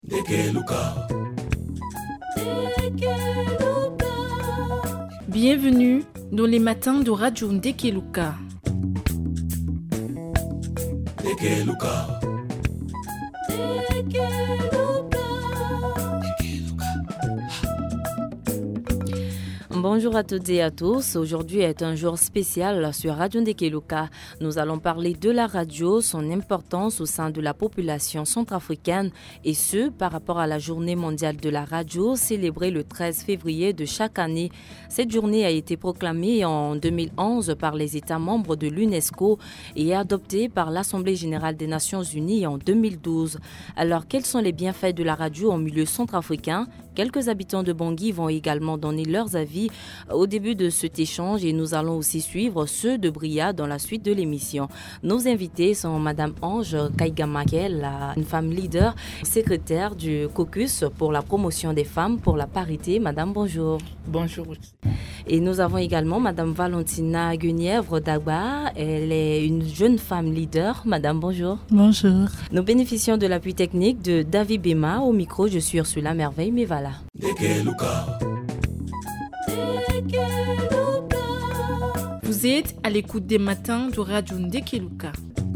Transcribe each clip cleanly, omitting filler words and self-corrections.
Bienvenue dans les matins de Radio Ndekeluka. Bonjour à toutes et à tous. Aujourd'hui est un jour spécial sur Radio Ndekeluka. Nous allons parler de la radio, son importance au sein de la population centrafricaine et ce, par rapport à la journée mondiale de la radio célébrée le 13 février de chaque année. Cette journée a été proclamée en 2011 par les États membres de l'UNESCO et adoptée par l'Assemblée générale des Nations unies en 2012. Alors, quels sont les bienfaits de la radio en milieu centrafricain ? Quelques habitants de Bangui vont également donner leurs avis au début de cet échange et nous allons aussi suivre ceux de Bria dans la suite de l'émission. Nos invités sont Madame Ange Kaigamakel, une femme leader, secrétaire du caucus pour la promotion des femmes pour la parité. Madame, bonjour. Bonjour. Et nous avons également Madame Valentina Guenièvre Dagba. Elle est une jeune femme leader. Madame, bonjour. Bonjour. Nous bénéficions de l'appui technique de David Bema. Au micro, je suis Ursula Merveille Mevala. Vous êtes à l'écoute des matins de Radio Ndekeluka.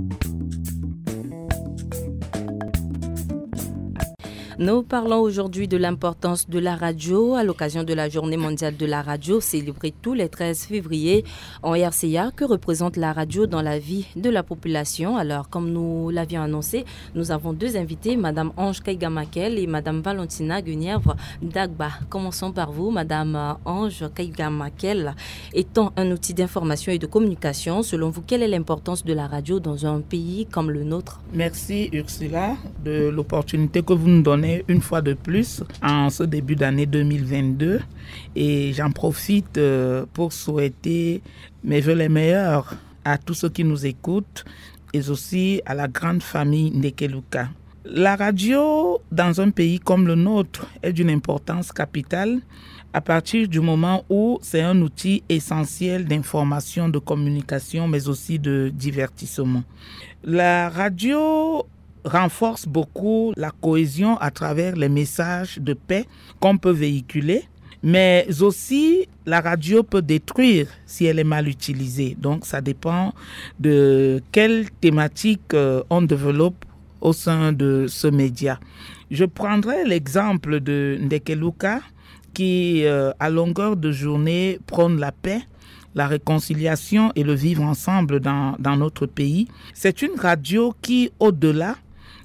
Nous parlons aujourd'hui de l'importance de la radio à l'occasion de la Journée mondiale de la radio célébrée tous les 13 février en RCA. Que représente la radio dans la vie de la population? Alors, comme nous l'avions annoncé, nous avons deux invités, Madame Ange Kaigamakel et Madame Valentina Guenièvre Dagba. Commençons par vous, Madame Ange Kaigamakel. Étant un outil d'information et de communication, selon vous, quelle est l'importance de la radio dans un pays comme le nôtre? Merci Ursula de l'opportunité que vous nous donnez une fois de plus en ce début d'année 2022 et j'en profite pour souhaiter mes vœux les meilleurs à tous ceux qui nous écoutent et aussi à la grande famille Ndekeluka. La radio dans un pays comme le nôtre est d'une importance capitale à partir du moment où c'est un outil essentiel d'information, de communication mais aussi de divertissement. La radio renforce beaucoup la cohésion à travers les messages de paix qu'on peut véhiculer, mais aussi la radio peut détruire si elle est mal utilisée. Donc ça dépend de quelle thématique on développe au sein de ce média. Je prendrai l'exemple de Ndekeluka qui, à longueur de journée, prône la paix, la réconciliation et le vivre ensemble dans notre pays. C'est une radio qui, au-delà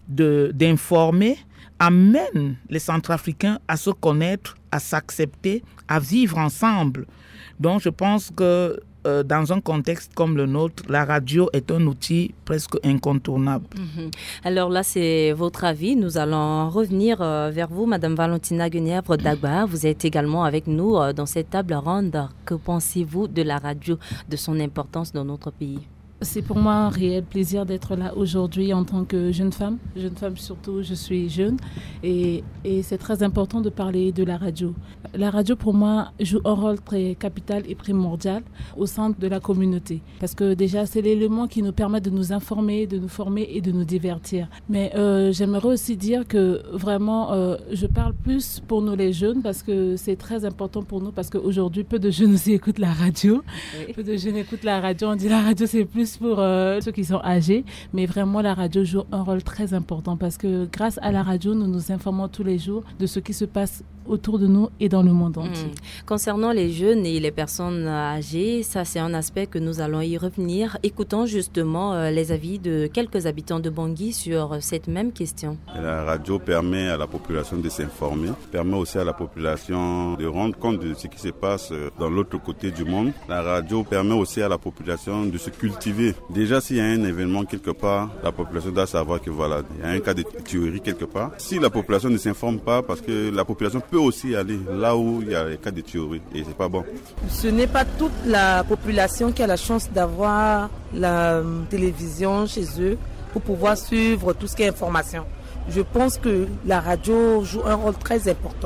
d'informer, amène les Centrafricains à se connaître, à s'accepter, à vivre ensemble. Donc je pense que dans un contexte comme le nôtre, la radio est un outil presque incontournable. Alors là, c'est votre avis. Nous allons revenir vers vous, Madame Valentina Guenièvre Dagba. Vous êtes également avec nous dans cette table ronde. Que pensez-vous de la radio, de son importance dans notre pays? C'est pour moi un réel plaisir d'être là aujourd'hui en tant que jeune femme. Jeune femme surtout, je suis jeune et c'est très important de parler de la radio. La radio pour moi joue un rôle très capital et primordial au sein de la communauté. Parce que déjà c'est l'élément qui nous permet de nous informer, de nous former et de nous divertir. Mais j'aimerais aussi dire que vraiment je parle plus pour nous les jeunes parce que c'est très important pour nous parce qu'aujourd'hui peu de jeunes aussi écoutent la radio. Oui. Peu de jeunes écoutent la radio. On dit la radio c'est plus pour ceux qui sont âgés, mais vraiment la radio joue un rôle très important parce que grâce à la radio, nous nous informons tous les jours de ce qui se passe autour de nous et dans le monde entier. Concernant les jeunes et les personnes âgées, ça c'est un aspect que nous allons y revenir. Écoutons justement les avis de quelques habitants de Bangui sur cette même question. La radio permet à la population de s'informer, permet aussi à la population de rendre compte de ce qui se passe dans l'autre côté du monde. La radio permet aussi à la population de se cultiver. Déjà, s'il y a un événement quelque part, la population doit savoir que voilà, il y a un cas de théorie quelque part. Si la population ne s'informe pas, parce que la population peut aussi aller là où il y a les cas de théorie et c'est pas bon. Ce n'est pas toute la population qui a la chance d'avoir la télévision chez eux pour pouvoir suivre tout ce qui est information. Je pense que la radio joue un rôle très important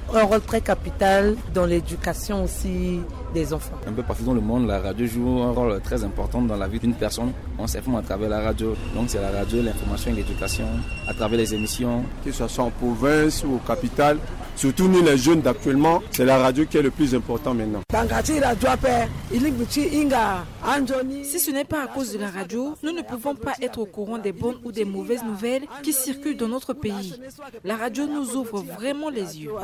un rôle très capital dans l'éducation aussi des enfants. Un peu partout dans le monde, la radio joue un rôle très important dans la vie d'une personne. On s'informe à travers la radio. Donc c'est la radio, l'information et l'éducation, à travers les émissions. Que ce soit en province ou aux capitales, surtout nous les jeunes d'actuellement, c'est la radio qui est le plus important maintenant. Si ce n'est pas à cause de la radio, nous ne pouvons pas être au courant des bonnes ou des mauvaises nouvelles qui circulent dans notre pays. La radio nous ouvre vraiment les yeux.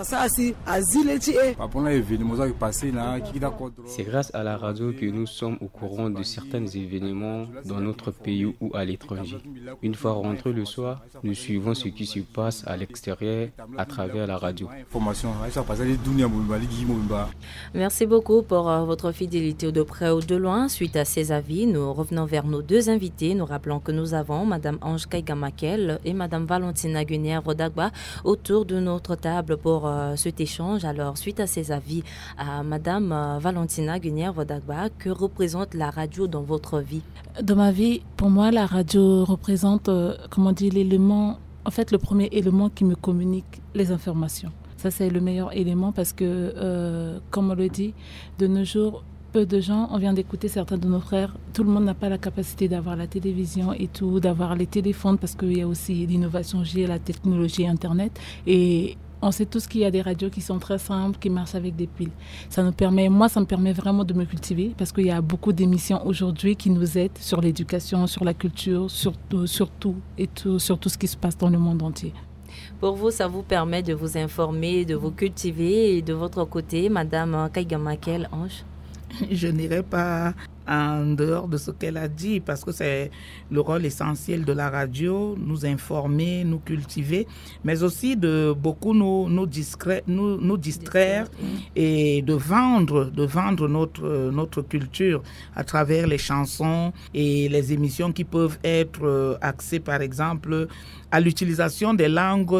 C'est grâce à la radio que nous sommes au courant de certains événements dans notre pays ou à l'étranger. Une fois rentrés le soir, nous suivons ce qui se passe à l'extérieur à travers la radio. Merci beaucoup pour votre fidélité de près ou de loin. Suite à ces avis, nous revenons vers nos deux invités. Nous rappelons que nous avons Mme Ange Kaïgamakel et Mme Valentina Guenière-Rodagba autour de notre table pour cet échange. Alors, suite à ces avis, Mme Valentina Guenière-Rodagba, que représente la radio dans votre vie? Dans ma vie, pour moi, la radio représente, l'élément, en fait, le premier élément qui me communique les informations. Ça, c'est le meilleur élément parce que, comme on le dit, de nos jours, peu de gens, on vient d'écouter certains de nos frères, tout le monde n'a pas la capacité d'avoir la télévision et tout, d'avoir les téléphones parce qu'il y a aussi l'innovation liée à la technologie Internet. Et on sait tous qu'il y a des radios qui sont très simples, qui marchent avec des piles. Ça me permet vraiment de me cultiver parce qu'il y a beaucoup d'émissions aujourd'hui qui nous aident sur l'éducation, sur la culture, sur tout ce qui se passe dans le monde entier. Pour vous, ça vous permet de vous informer, de vous cultiver. Et de votre côté, Madame Kaïgamakel, Ange? Je n'irai pas en dehors de ce qu'elle a dit parce que c'est le rôle essentiel de la radio, nous informer, nous cultiver, mais aussi de beaucoup nous distraire et de vendre notre culture à travers les chansons et les émissions qui peuvent être axées par exemple à l'utilisation des langues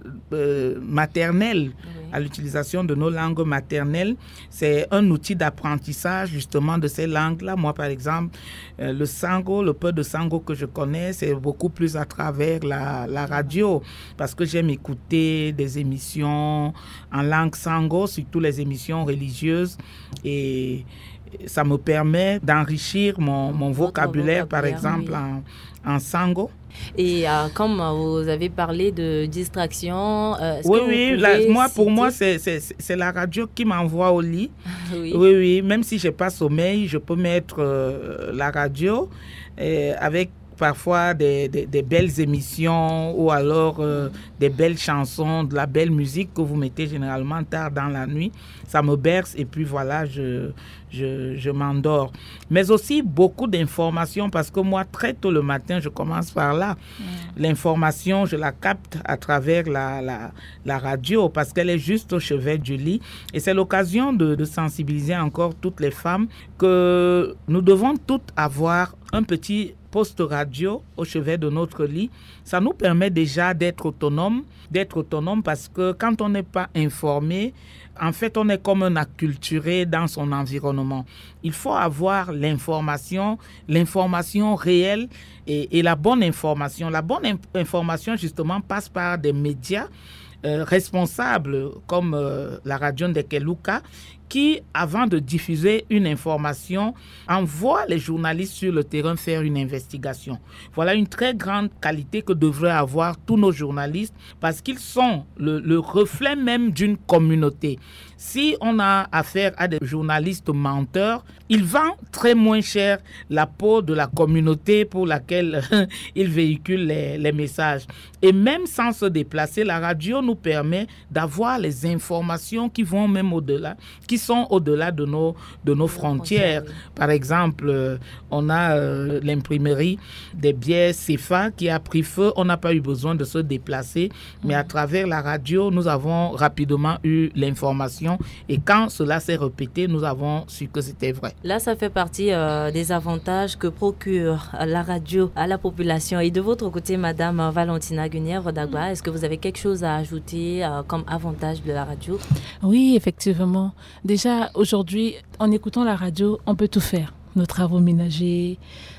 maternelles, à l'utilisation de nos langues maternelles. C'est un outil d'apprentissage justement de ces langues-là. Moi, par exemple, le sango, le peu de sango que je connais, c'est beaucoup plus à travers la radio parce que j'aime écouter des émissions en langue sango, surtout les émissions religieuses, et ça me permet d'enrichir mon vocabulaire, par exemple, en sango. Et comme vous avez parlé de distraction, pour moi, c'est la radio qui m'envoie au lit. Oui, même si je n'ai pas sommeil, je peux mettre la radio avec parfois des belles émissions ou alors des belles chansons, de la belle musique que vous mettez généralement tard dans la nuit. Ça me berce et puis voilà, je m'endors. Mais aussi beaucoup d'informations parce que moi, très tôt le matin, je commence par là. L'information, je la capte à travers la radio parce qu'elle est juste au chevet du lit. Et c'est l'occasion de sensibiliser encore toutes les femmes que nous devons toutes avoir un petit poste radio au chevet de notre lit. Ça nous permet déjà d'être autonome parce que quand on n'est pas informé, en fait, on est comme un acculturé dans son environnement. Il faut avoir l'information réelle et la bonne information. La bonne information, justement, passe par des médias responsables comme la radio Ndekeluka qui, avant de diffuser une information, envoie les journalistes sur le terrain faire une investigation. Voilà une très grande qualité que devraient avoir tous nos journalistes parce qu'ils sont le reflet même d'une communauté. Si on a affaire à des journalistes menteurs, ils vendent très moins cher la peau de la communauté pour laquelle ils véhiculent les messages. Et même sans se déplacer, la radio nous permet d'avoir les informations qui vont même au-delà, qui sont au-delà de nos frontières. Oui. Par exemple, on a l'imprimerie des bières CFA qui a pris feu. On n'a pas eu besoin de se déplacer, mais à travers la radio, nous avons rapidement eu l'information. Et quand cela s'est répété, nous avons su que c'était vrai. Là, ça fait partie des avantages que procure la radio à la population. Et de votre côté, Madame Valentina Guenière-Rodagba, est-ce que vous avez quelque chose à ajouter comme avantage de la radio? Oui, effectivement. Déjà, aujourd'hui, en écoutant la radio, on peut tout faire. nos travaux ménagers,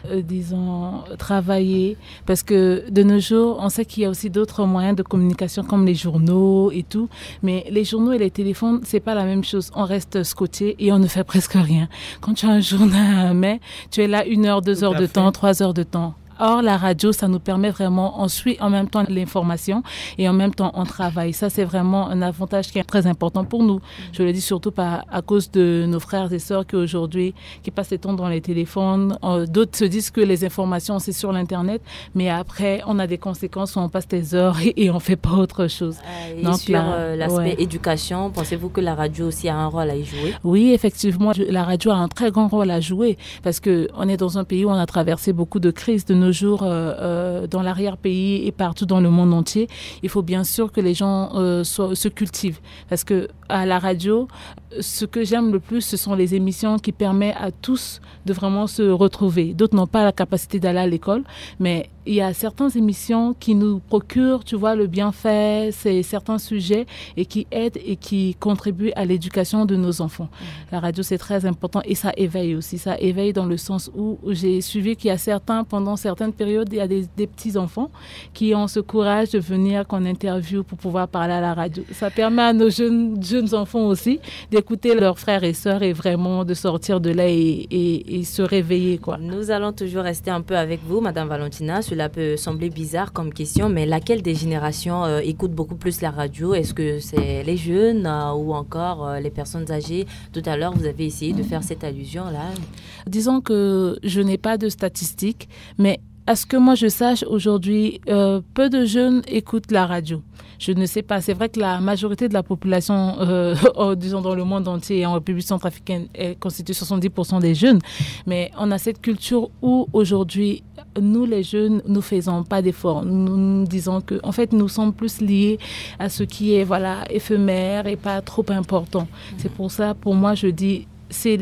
travailler. Parce que de nos jours, on sait qu'il y a aussi d'autres moyens de communication comme les journaux et tout. Mais les journaux et les téléphones, c'est pas la même chose. On reste scotché et on ne fait presque rien. Quand tu as un journal à la main, tu es là 1 heure, 2 heures de temps, 3 heures de temps. Or, la radio, ça nous permet vraiment, on suit en même temps l'information et en même temps on travaille. Ça, c'est vraiment un avantage qui est très important pour nous. Je le dis surtout à cause de nos frères et sœurs qui passent le temps dans les téléphones. D'autres se disent que les informations, c'est sur l'Internet, mais après, on a des conséquences où on passe des heures et on fait pas autre chose. Et donc, sur l'aspect éducation, pensez-vous que la radio aussi a un rôle à y jouer? Oui, effectivement, la radio a un très grand rôle à jouer parce que on est dans un pays où on a traversé beaucoup de crises de nos jours dans l'arrière-pays et partout dans le monde entier. Il faut bien sûr que les gens se cultivent parce que à la radio, ce que j'aime le plus, ce sont les émissions qui permettent à tous de vraiment se retrouver. D'autres n'ont pas la capacité d'aller à l'école, mais il y a certaines émissions qui nous procurent, tu vois, le bienfait, c'est certains sujets et qui aident et qui contribuent à l'éducation de nos enfants. La radio, c'est très important et ça éveille aussi. Ça éveille dans le sens où j'ai suivi qu'il y a pendant certaines périodes, il y a des petits-enfants qui ont ce courage de venir qu'on interviewe pour pouvoir parler à la radio. Ça permet à nos jeunes enfants aussi d'écouter leurs frères et sœurs et vraiment de sortir de là et se réveiller, quoi. Nous allons toujours rester un peu avec vous, Madame Valentina. Cela peut sembler bizarre comme question, mais laquelle des générations écoute beaucoup plus la radio? Est-ce que c'est les jeunes ou encore les personnes âgées? Tout à l'heure, vous avez essayé de faire cette allusion-là. Disons que je n'ai pas de statistiques, mais à ce que moi je sache, aujourd'hui, peu de jeunes écoutent la radio. Je ne sais pas. C'est vrai que la majorité de la population, disons dans le monde entier et en République centrafricaine, constitue 70% des jeunes. Mais on a cette culture où aujourd'hui, nous les jeunes, nous faisons pas d'efforts. Nous disons que, en fait, nous sommes plus liés à ce qui est, éphémère et pas trop important. C'est pour ça, pour moi, je dis, c'est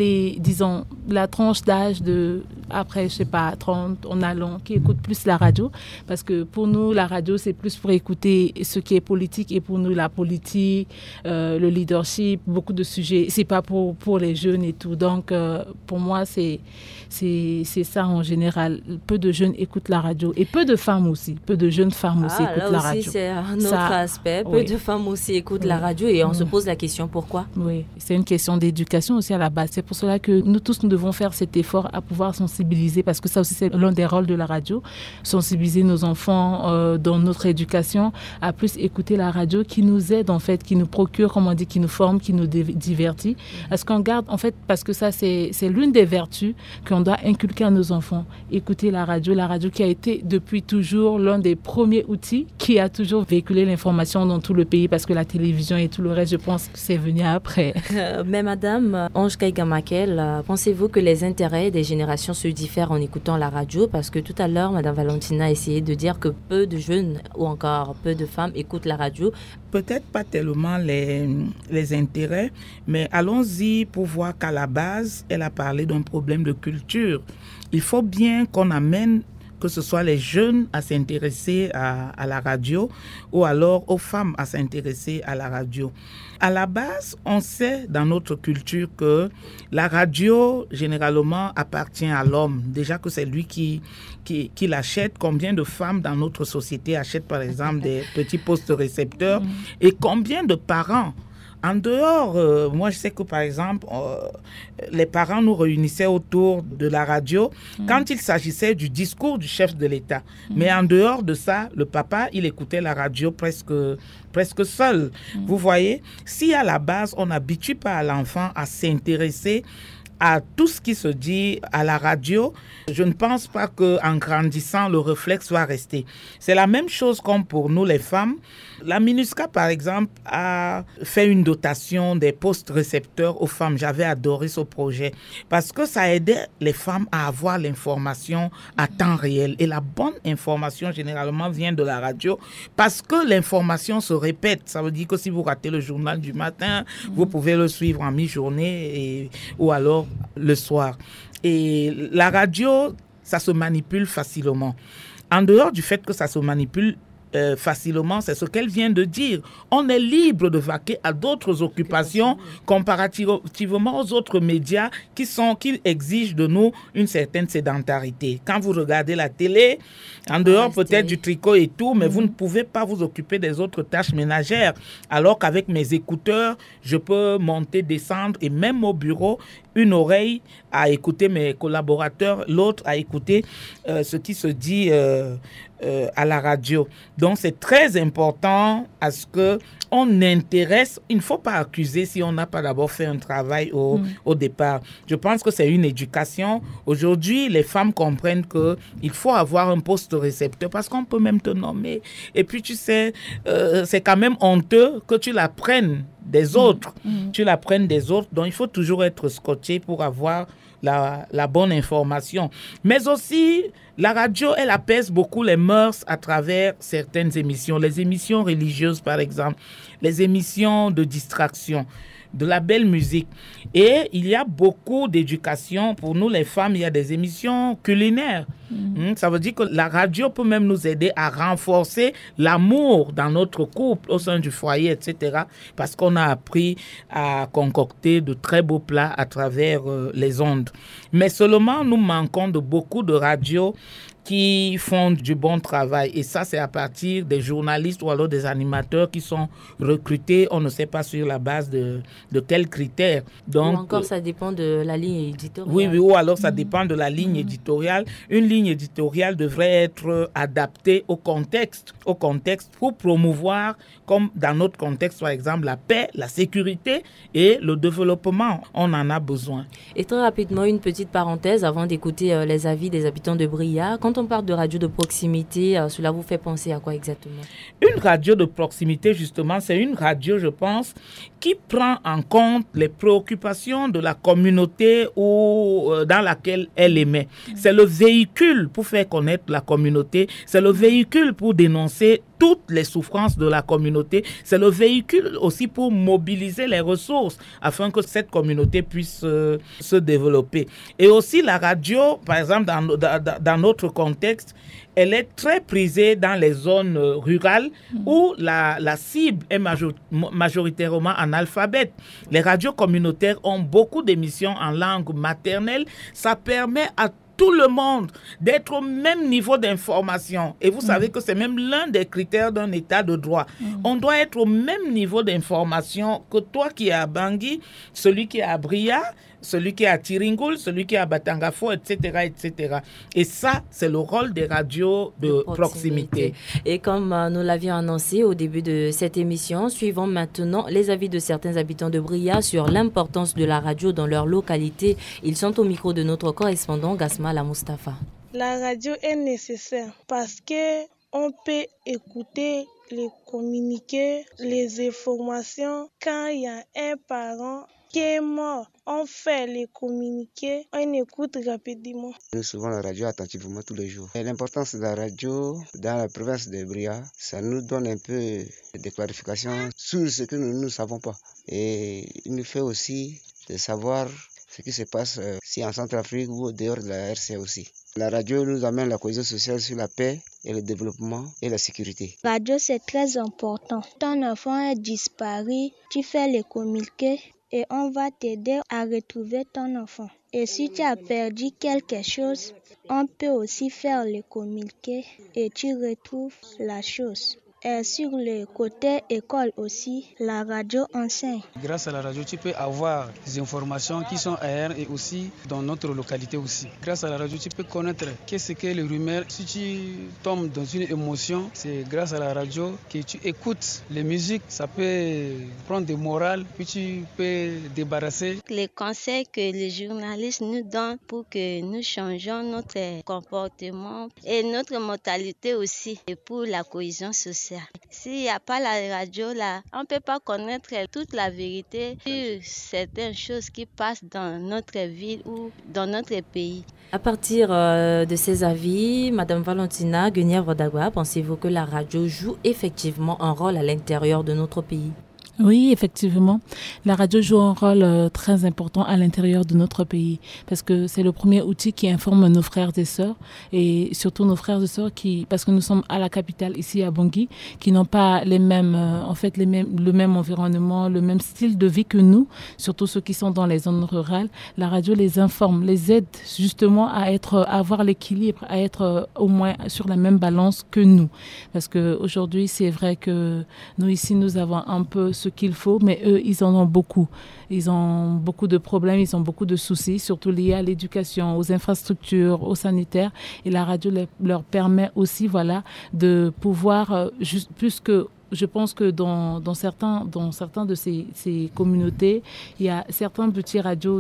la tranche d'âge après, 30, en allant, qui écoute plus la radio. Parce que pour nous, la radio, c'est plus pour écouter ce qui est politique. Et pour nous, la politique, le leadership, beaucoup de sujets, c'est pas pour les jeunes et tout. Donc, pour moi, c'est ça en général. Peu de jeunes écoutent la radio. Et peu de femmes aussi. Peu de jeunes femmes aussi écoutent la radio. C'est un autre aspect. Peu de femmes aussi écoutent la radio. Et on se pose la question, pourquoi? Oui, c'est une question d'éducation aussi à la base. C'est pour cela que nous tous, nous devons faire cet effort à pouvoir sensibiliser, parce que ça aussi, c'est l'un des rôles de la radio, sensibiliser nos enfants dans notre éducation à plus écouter la radio qui nous aide, en fait, qui nous procure, comme on dit, qui nous forme, qui nous divertit. Est-ce qu'on garde, en fait, parce que ça, c'est l'une des vertus qu'on doit inculquer à nos enfants. Écouter la radio qui a été depuis toujours l'un des premiers outils qui a toujours véhiculé l'information dans tout le pays, parce que la télévision et tout le reste, je pense que c'est venu après. Mais Madame Ange Kaigamakel, pensez-vous que les intérêts des générations se diffèrent en écoutant la radio? Parce que tout à l'heure, Madame Valentina a essayé de dire que peu de jeunes ou encore peu de femmes écoutent la radio. Peut-être pas tellement les intérêts, mais allons-y pour voir qu'à la base, elle a parlé d'un problème de culture. Il faut bien qu'on amène, que ce soit les jeunes à s'intéresser à la radio ou alors aux femmes à s'intéresser à la radio. À la base, on sait dans notre culture que la radio, généralement, appartient à l'homme. Déjà que c'est lui qui l'achète. Combien de femmes dans notre société achètent, par exemple, des petits postes récepteurs? Et combien de parents? En dehors, moi je sais que par exemple, les parents nous réunissaient autour de la radio quand il s'agissait du discours du chef de l'État. Mais en dehors de ça, le papa, il écoutait la radio presque seul. Vous voyez, si à la base, on n'habitue pas l'enfant à s'intéresser à tout ce qui se dit à la radio, je ne pense pas qu'en grandissant, le réflexe va rester. C'est la même chose comme pour nous les femmes. La MINUSCA, par exemple, a fait une dotation des postes récepteurs aux femmes. J'avais adoré ce projet parce que ça aidait les femmes à avoir l'information à temps réel. Et la bonne information, généralement, vient de la radio parce que l'information se répète. Ça veut dire que si vous ratez le journal du matin, vous pouvez le suivre en mi-journée ou alors le soir. Et la radio, ça se manipule facilement. En dehors du fait que ça se manipule, facilement, c'est ce qu'elle vient de dire. On est libre de vaquer à d'autres occupations comparativement aux autres médias qui exigent de nous une certaine sédentarité. Quand vous regardez la télé, en dehors peut-être du tricot et tout, mais vous ne pouvez pas vous occuper des autres tâches ménagères. Alors qu'avec mes écouteurs, je peux monter, descendre et même au bureau, une oreille à écouter mes collaborateurs, l'autre à écouter ce qui se dit à la radio. Donc, c'est très important à ce qu'on intéresse. Il ne faut pas accuser si on n'a pas d'abord fait un travail au départ. Je pense que c'est une éducation. Aujourd'hui, les femmes comprennent qu'il faut avoir un poste récepteur parce qu'on peut même te nommer. Et puis, tu sais, c'est quand même honteux que tu la prennes des autres. Tu la prennes des autres. Donc, il faut toujours être scotché pour avoir la bonne information. Mais aussi, la radio, elle apaise beaucoup les mœurs à travers certaines émissions. Les émissions religieuses, par exemple. Les émissions de distraction. De la belle musique. Et il y a beaucoup d'éducation. Pour nous, les femmes, il y a des émissions culinaires. Ça veut dire que la radio peut même nous aider à renforcer l'amour dans notre couple, au sein du foyer, etc. Parce qu'on a appris à concocter de très beaux plats à travers les ondes. Mais seulement, nous manquons de beaucoup de radios qui font du bon travail. Et ça, c'est à partir des journalistes ou alors des animateurs qui sont recrutés, on ne sait pas sur la base de quels critères. Donc, ou encore, ça dépend de la ligne éditoriale. Oui, ou alors ça dépend de la ligne éditoriale. Une ligne éditoriale devrait être adaptée au contexte pour promouvoir, comme dans notre contexte, par exemple, la paix, la sécurité et le développement. On en a besoin. Et très rapidement, une petite parenthèse avant d'écouter les avis des habitants de Bria. Quand on parle de radio de proximité, cela vous fait penser à quoi exactement? Une radio de proximité, justement, c'est une radio, je pense, qui prend en compte les préoccupations de la communauté ou dans laquelle elle émet. C'est le véhicule pour faire connaître la communauté, c'est le véhicule pour dénoncer toutes les souffrances de la communauté, c'est le véhicule aussi pour mobiliser les ressources afin que cette communauté puisse se développer. Et aussi la radio, par exemple, dans notre contexte, elle est très prisée dans les zones rurales où la cible est majoritairement analphabète. Les radios communautaires ont beaucoup d'émissions en langue maternelle. Ça permet à tout le monde d'être au même niveau d'information. Et vous savez que c'est même l'un des critères d'un état de droit. On doit être au même niveau d'information que toi qui es à Bangui, celui qui est à Bria, celui qui est à Tiringoul, celui qui est à Batangafo, etc., etc. Et ça, c'est le rôle des radios de proximité. Et comme nous l'avions annoncé au début de cette émission, suivons maintenant les avis de certains habitants de Bria sur l'importance de la radio dans leur localité. Ils sont au micro de notre correspondant Gasmala Mustafa. La radio est nécessaire parce qu'on peut écouter les communiqués, les informations. Quand il y a un parent qui est mort, on fait les communiqués, on écoute rapidement. Nous suivons la radio attentivement tous les jours. Et l'importance de la radio dans la province de Bria, ça nous donne un peu de clarification sur ce que nous ne savons pas. Et il nous fait aussi de savoir ce qui se passe si en Centrafrique ou dehors de la RC aussi. La radio nous amène la cohésion sociale sur la paix et le développement et la sécurité. La radio, c'est très important. Ton enfant est disparu, tu fais les communiqués et on va t'aider à retrouver ton enfant. Et si tu as perdu quelque chose, on peut aussi faire les communiqués et tu retrouves la chose. Et sur le côté école aussi, la radio enseigne. Grâce à la radio, tu peux avoir des informations qui sont ailleurs et aussi dans notre localité aussi. Grâce à la radio, tu peux connaître qu'est-ce que les rumeurs. Si tu tombes dans une émotion, c'est grâce à la radio que tu écoutes les musiques. Ça peut prendre des morales, puis tu peux débarrasser. Les conseils que les journalistes nous donnent pour que nous changions notre comportement et notre mentalité aussi, et pour la cohésion sociale. S'il n'y a pas la radio, là, on ne peut pas connaître toute la vérité sur certaines choses qui passent dans notre ville ou dans notre pays. À partir de ces avis, Madame Valentina Guenièvre-Dagua, pensez-vous que la radio joue effectivement un rôle à l'intérieur de notre pays? Oui, effectivement. La radio joue un rôle très important à l'intérieur de notre pays parce que c'est le premier outil qui informe nos frères et sœurs et surtout nos frères et sœurs parce que nous sommes à la capitale ici à Bangui, qui n'ont pas le même environnement, le même style de vie que nous, surtout ceux qui sont dans les zones rurales. La radio les informe, les aide justement à avoir l'équilibre, à être au moins sur la même balance que nous. Parce que aujourd'hui, c'est vrai que nous ici, nous avons un peu ce qu'il faut, mais eux, ils en ont beaucoup. Ils ont beaucoup de problèmes, ils ont beaucoup de soucis, surtout liés à l'éducation, aux infrastructures, aux sanitaires. Et la radio leur permet aussi, de pouvoir, plus que je pense que dans certains de ces communautés, il y a certains petits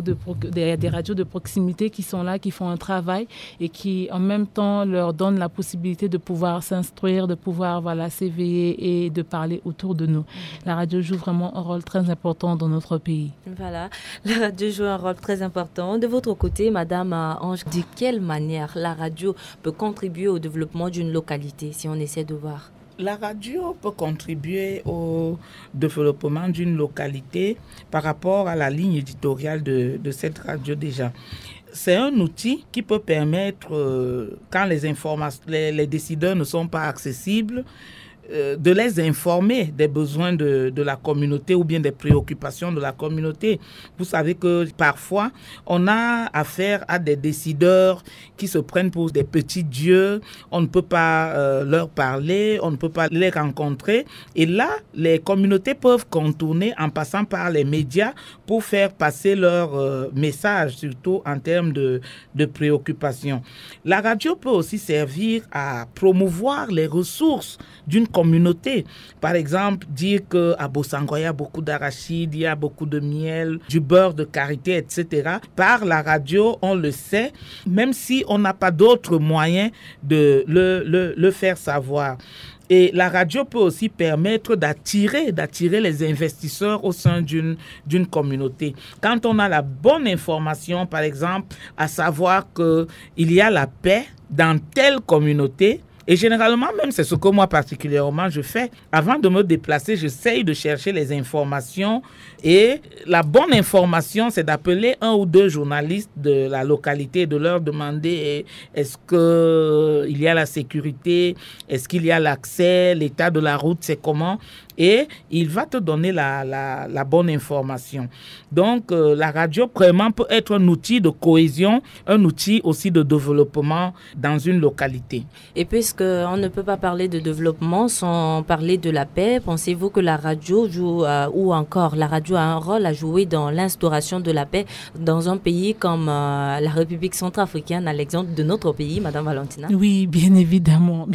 des radios de proximité qui sont là, qui font un travail et qui en même temps leur donnent la possibilité de pouvoir s'instruire, de pouvoir s'éveiller et de parler autour de nous. La radio joue vraiment un rôle très important dans notre pays. Voilà, la radio joue un rôle très important. De votre côté, Madame Ange, de quelle manière la radio peut contribuer au développement d'une localité, si on essaie de voir? La radio peut contribuer au développement d'une localité par rapport à la ligne éditoriale de cette radio déjà. C'est un outil qui peut permettre, quand les décideurs ne sont pas accessibles, de les informer des besoins de la communauté ou bien des préoccupations de la communauté. Vous savez que parfois, on a affaire à des décideurs qui se prennent pour des petits dieux. On ne peut pas leur parler, on ne peut pas les rencontrer. Et là, les communautés peuvent contourner en passant par les médias pour faire passer leur message, surtout en termes de préoccupations. La radio peut aussi servir à promouvoir les ressources d'une communauté. Par exemple, dire qu'à Bossangoa, il y a beaucoup d'arachides, il y a beaucoup de miel, du beurre de karité, etc. Par la radio, on le sait, même si on n'a pas d'autres moyens de le faire savoir. Et la radio peut aussi permettre d'attirer les investisseurs au sein d'une communauté. Quand on a la bonne information, par exemple, à savoir qu'il y a la paix dans telle communauté, et généralement, même c'est ce que moi particulièrement je fais. Avant de me déplacer, j'essaye de chercher les informations. Et la bonne information, c'est d'appeler un ou deux journalistes de la localité et de leur demander est-ce qu'il y a la sécurité, est-ce qu'il y a l'accès, l'état de la route, c'est comment. Et il va te donner la bonne information. Donc, la radio vraiment peut être un outil de cohésion, un outil aussi de développement dans une localité. Et puisqu'on ne peut pas parler de développement sans parler de la paix, pensez-vous que la radio joue, ou encore la radio a un rôle à jouer dans l'instauration de la paix dans un pays comme la République centrafricaine, à l'exemple de notre pays, Madame Valentina? Oui, bien évidemment.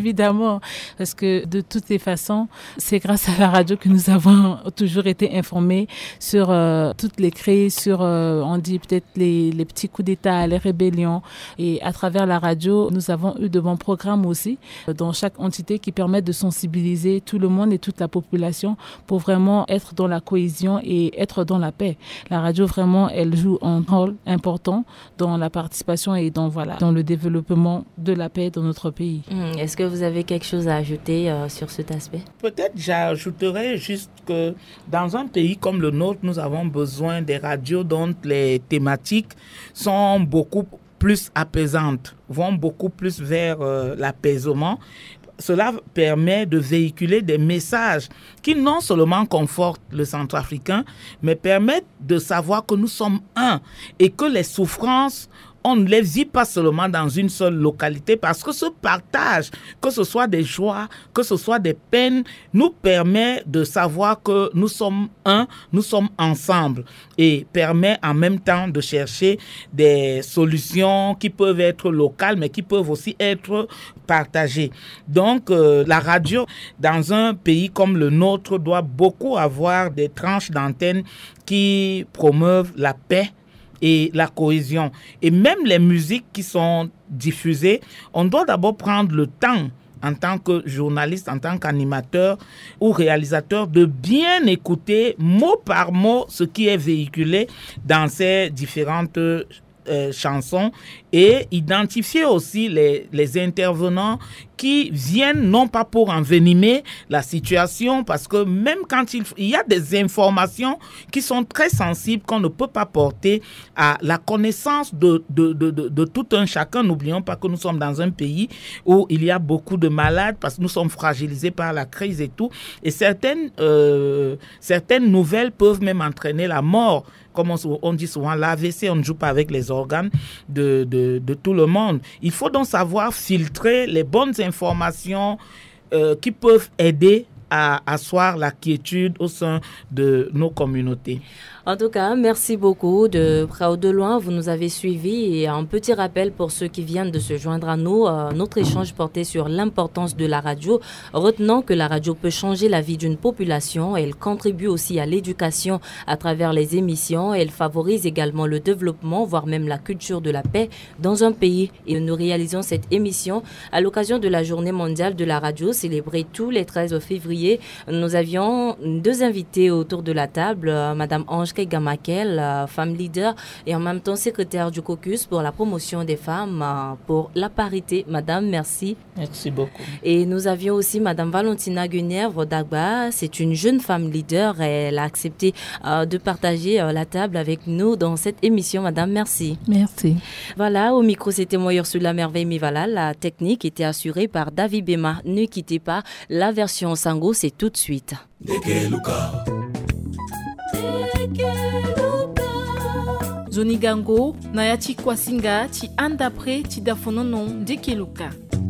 Parce que de toutes les façons, c'est grâce à la radio que nous avons toujours été informés sur toutes les crises, sur, on dit peut-être les petits coups d'État, les rébellions. Et à travers la radio, nous avons eu de bons programmes aussi dans chaque entité qui permettent de sensibiliser tout le monde et toute la population pour vraiment être dans la cohésion et être dans la paix. La radio, vraiment, elle joue un rôle important dans la participation et dans le développement de la paix dans notre pays. Est-ce que vous avez quelque chose à ajouter sur cet aspect? Peut-être j'ajouterais juste que dans un pays comme le nôtre, nous avons besoin des radios dont les thématiques sont beaucoup plus apaisantes, vont beaucoup plus vers l'apaisement. Cela permet de véhiculer des messages qui non seulement confortent le centrafricain, mais permettent de savoir que nous sommes un et que les souffrances, on ne les vit pas seulement dans une seule localité, parce que ce partage, que ce soit des joies, que ce soit des peines, nous permet de savoir que nous sommes un, nous sommes ensemble, et permet en même temps de chercher des solutions qui peuvent être locales, mais qui peuvent aussi être partagées. Donc, la radio, dans un pays comme le nôtre, doit beaucoup avoir des tranches d'antenne qui promeuvent la paix et la cohésion. Et même les musiques qui sont diffusées, on doit d'abord prendre le temps, en tant que journaliste, en tant qu'animateur ou réalisateur, de bien écouter mot par mot ce qui est véhiculé dans ces différentes chansons, et identifier aussi les intervenants qui viennent non pas pour envenimer la situation, parce que même quand il y a des informations qui sont très sensibles qu'on ne peut pas porter à la connaissance de tout un chacun. N'oublions pas que nous sommes dans un pays où il y a beaucoup de malades parce que nous sommes fragilisés par la crise et tout. Et certaines nouvelles peuvent même entraîner la mort. Comme on dit souvent, l'AVC, on ne joue pas avec les organes de tout le monde. Il faut donc savoir filtrer les bonnes informations qui peuvent aider à asseoir la quiétude au sein de nos communautés. En tout cas, merci beaucoup. De près ou de loin, vous nous avez suivis. Et un petit rappel pour ceux qui viennent de se joindre à nous, notre échange portait sur l'importance de la radio. Retenons que la radio peut changer la vie d'une population. Elle contribue aussi à l'éducation à travers les émissions. Elle favorise également le développement, voire même la culture de la paix dans un pays. Et nous réalisons cette émission à l'occasion de la Journée mondiale de la radio, célébrée tous les 13 février. Nous avions 2 invités autour de la table, Madame Ange Gamakel, femme leader et en même temps secrétaire du caucus pour la promotion des femmes pour la parité. Madame, merci. Merci beaucoup. Et nous avions aussi Madame Valentina Guenièvre Dagba. C'est une jeune femme leader. Elle a accepté de partager la table avec nous dans cette émission. Madame, merci. Merci. Voilà, au micro, c'était moi Ursula Merveille Mivala. La technique était assurée par David Bema. Ne quittez pas. La version Sango, c'est tout de suite. Zonigango na ya ti kwasinga ti andapre ti dafonono Dekeluka.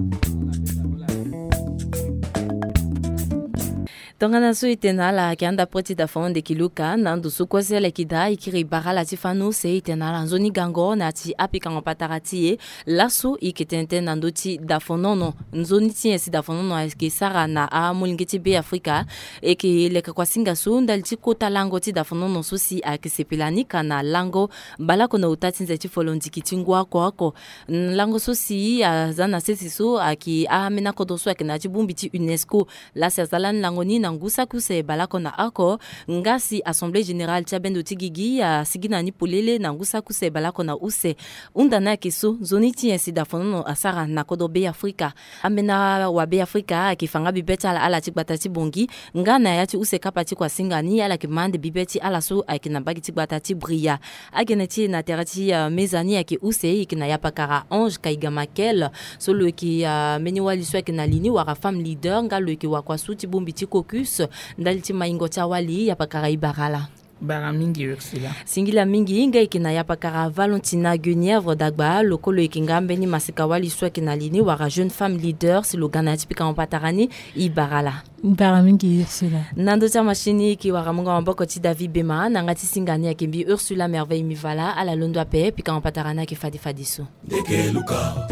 Tongana su itena la kianda proti da fond de kiluka nandu su kwase le kida ikiri barala ti fanu se itena la zoni gango na ti apika patarati la su ikitente nandu ti da fonono nzoni ti esi da fonono eski sara na a mulingeti be Afrika e ki le kwasinga su ndal ti kota lango ti da fonono su si a ki sepelani kana lango bala kona utati nze ti folondi kitingwa ko lango su si a zana sesi su a ki a mena kodo su a ki na ti bumbi ti UNESCO la sezalan lango ni nangusa kuse balako na ako ngasi Assemblée Générale Tchabendo Tigigi a sigina ni polele nangusa kuse balako na use undana kisu zoniti ensida fonono asara na kodo be Afrika amena wa be Afrika akifanga bibeta ala tikbatati bongi ngana yati use kapati kwa singani ala kimande bibeti ala su akina bagi tikbatati bria ageneti na terati mezani aki use ikina yapakara Ange Kaigamakel solo ki meni wali swa kina lini wara femme leader ngalo ki wakwa suti bombiti caucus ndaliti maingo tawali yapakara ibarala bara mingi Ursula singila mingi inga ikina yapakara Valentina Guenièvre Dagba lokolo ikinga mbeni masikawali swa kina lini wara jeune femme leader si lo ganati pika patarani ibarala bara mingi Ursula nando tia machini ki wara munga mboko ti David Bema nangati singani akimbi Ursula Merveille Mivala ala londo ape pika patarana ki fadi fadiso Dekeluka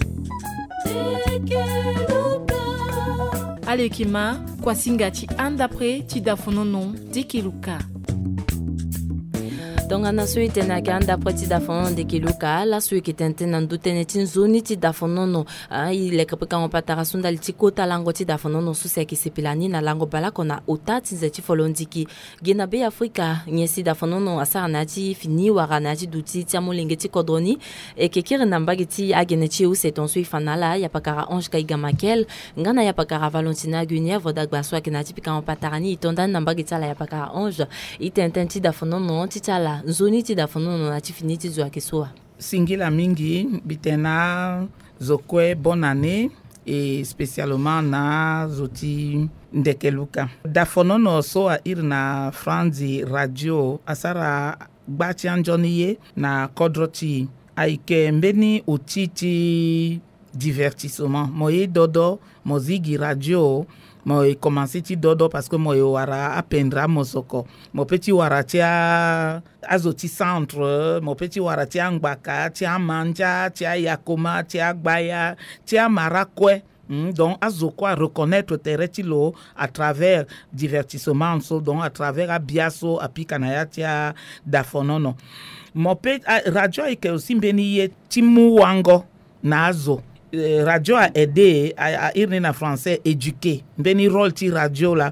Alekima, kwasinga ti andapre ti dafonono Dekeluka. Donc ana sui tena kanda preti da fond de kiluka la sui kitente nandu tenetin zoni ti da fonono ile kapika on patara sunda ti kota lango ti da fonono su se ki sepilani na lango bala kona utati zeti folondiki gena be Afrika nyesi da fonono asa na ti fini wara na ti duti ti amolenge ti kodoni e ke kire nambagi ti agene ti u se ton sui fanala ya pakara Ange Kaigamakel ngana ya pakara Valentina Guenièvre Dagba so akina ti pika on patarani itonda nambagi tala ya pakara Ange itenten ti da fonono ti tala zoni ti da fonono na ti fini ti zo akesua singila mingi bitena zokwe bonne année et spécialement na zoti Dekeluka da fonono so a ir na Franzi radio asara gbachi anjoniye na kodroti aike mbeni utiti divertissement moye dodo mozigi radio mo commencé ti dodo parce que mo wara apendra mosoko mo petit wara tia azoti centre mo petit wara tia ngbaka tia manja tia yakoma tia gbaya tia marakwe donc azokwa reconnaître teretilo à travers divertissement so donc à travers abiaso apikanaya tia dafonono mo radio ike aussi mbeni timu wango nazo radio a aidé à irner en français éduquer beni rôle ti radio là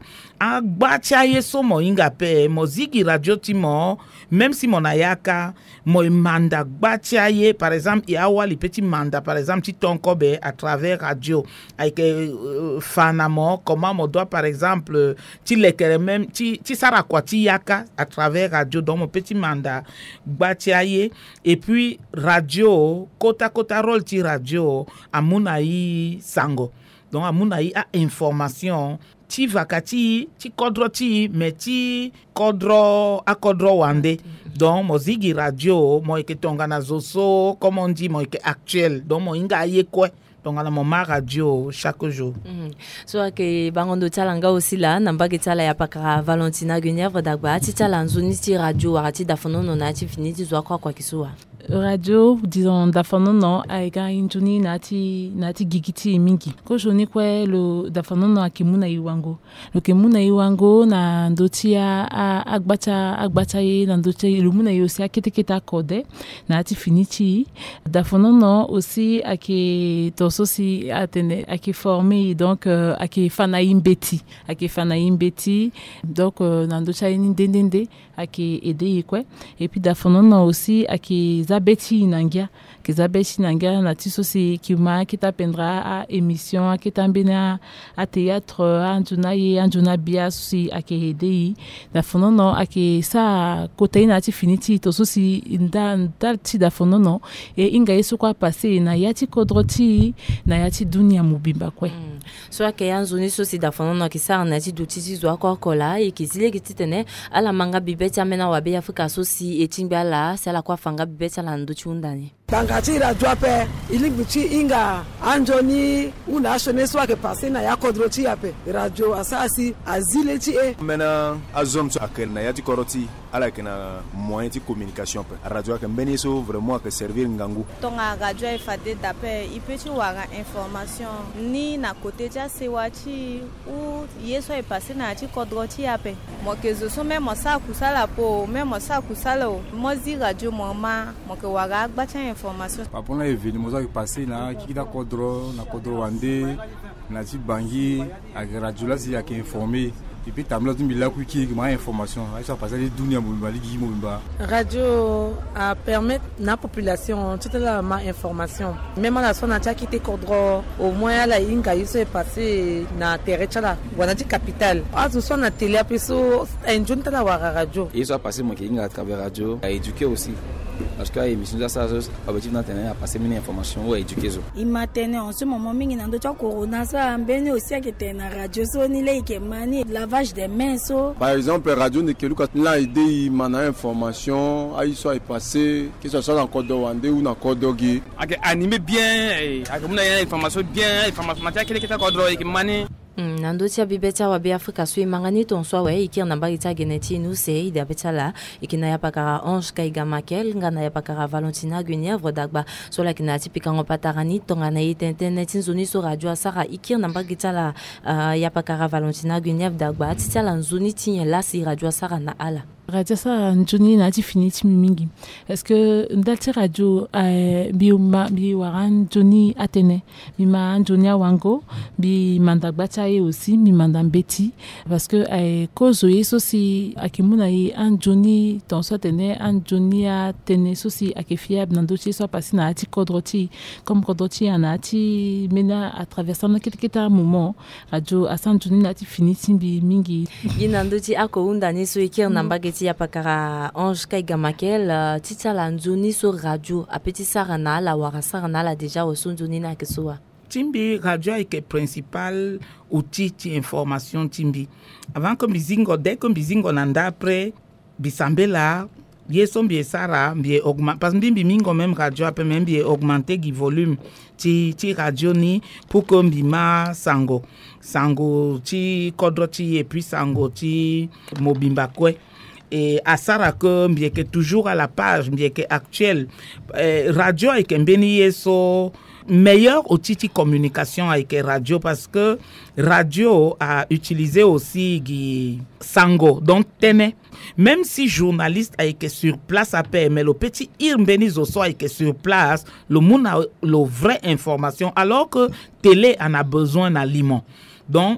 agbacha yeso mo inga pe mo zigi radio ti mo même si mon ayaka mo manda gbacha ye par exemple il y a wali petit manda par exemple ti tonkobe à travers radio avec fanamo comment mo doit par exemple ti lekere même ti sara kwa ti yaka à travers radio donc mon petit manda gbacha ye et puis radio kota role ti radio amuna yi sango donc amuna yi a information ti vakati ti kodro ti mais ti kodro wande donc mo zigi radio mo ke tonga na zoso comme on dit mo ke actuel donc mo inga ye quoi donc à mon radio chaque jour so ke bangondo talanga aussi là namba ke tala ya pakara Valentina Guenièvre dagba ti tala nzuni ti radio ati dafono no na ti fini ti zwa kwa kisua radio disons dafono no aiga injuni nati gigiti mingi ko joni kwe lo dafono no akimuna iwango lo kemuna iwango na ndotia agbata ye na ndotia ilumuna yosi akiteketa kode na ti finichi dafono no aussi ake tososi atene ake formé donc ake fana imbeti donc na ndotia ni dendende ake ede kwe et puis dafono no aussi ake Zabeti Nangia na tisosi kima kita pendra a émission kita mbena a théâtre anjuna bia susi ake hedei da fonono ake sa kotaina ti finiti to susi nda ti da fonono e inga yesu kwa passé na yati kodroti na yati dunia mubimba kwe so ake yanzuni susi da fonono ki sa na ti dutiti zo akola e kizile kitene ala manga bibeti amena wabe Afrika susi etingba la sala kwa fanga bibeti ala nduchi undani bangati radio ape ilibiti inga anjoni una shone so ake passé na ya kodroti ape radio asasi azile ti mena azom so akel na yati koroti ala kena moyen de communication pe radio ke mbeni so vraiment que servir ngangu tonga radio e fade d'ape ipeti wanga information ni na côté ja sewati ou yeso e passé na ti kodroti ape mo ke zo so même ça kusala po même ça kusala mo zi radio mama mo ke waga agbacha information papona événement ça qui passé na kida kodro na kodro wande na ti bangi a radio là si a qui informer et puis tamla tu mila ku ki ma information ça passer les dunia mobimba ligi mobimba radio a permettre na population toute la ma information même la son atia qui te kodro au moins la inga il s'est passé na terrechala wana ti capital azu son na télé apeso enjunta la wa radio et ça passé moi qui inga à travers radio a éduquer aussi parce que émission ça objectif d'antenne à passer une information ou éduquer zo il matin en ce moment mingi na ndo cha corona ça mbeni aussi que na radio so ni le ke mani lavage des mains so par exemple radio ne keluka la idée mana information a soit passé que ce soit dans code wande ou dans code dogi ake animer bien ake muna information bien information matia kile kita code ke mani nando tia bibeta wa be Afrika sui mangani ton so we ikir na bagita geneti nu se ida betala ikina ya pakara Ange Kaiga Makel ngana ya pakara Valentina Guenièvre dagba so la kina tipika ngopatarani tonga na internet zoni so radio asara ikir na bagita la ya pakara Valentina Guenièvre dagba titala nzoni tinye la si radio asara na ala radio sa njuni na ti finiti mingi est-ce que ndalti radio bi waran joni atene bi ma njoni wango bi mandagbacha ye aussi mi mandambeti parce que kozo yeso si akimuna yi anjoni ton so tene anjoni a tene so si akefiable nando ti so passer na ati kodroti comme kodroti ana ati mena à travers na kita moment radio asanjoni na ti finiti bi mingi inando ti akounda ni so ikir namba ti ya pakara Ange Kaiga Makel tita la nzuni so radio apeti sarana la wara sarana la déjà au sonjoni na kesoa timbi radio est le principal outil d'information timbi avant que bizingo dès que bizingo nanda après bisambela yeso mbie sara mbie augmente parce que mingo même radio peut même bien augmenter le volume ti radio ni pour que mbima sango ti kodro ti et puis sango ti mobimba kwe et à Sarah que bien que toujours à la page bien que actuelle radio et kembeni yeso meilleur outil de communication avec radio parce que radio a utilisé aussi sango donc tene même si journaliste a été sur place à paix mais le petit irmbeniz aussi a été sur place le monde a le vraie information alors que télé en a besoin d'aliment donc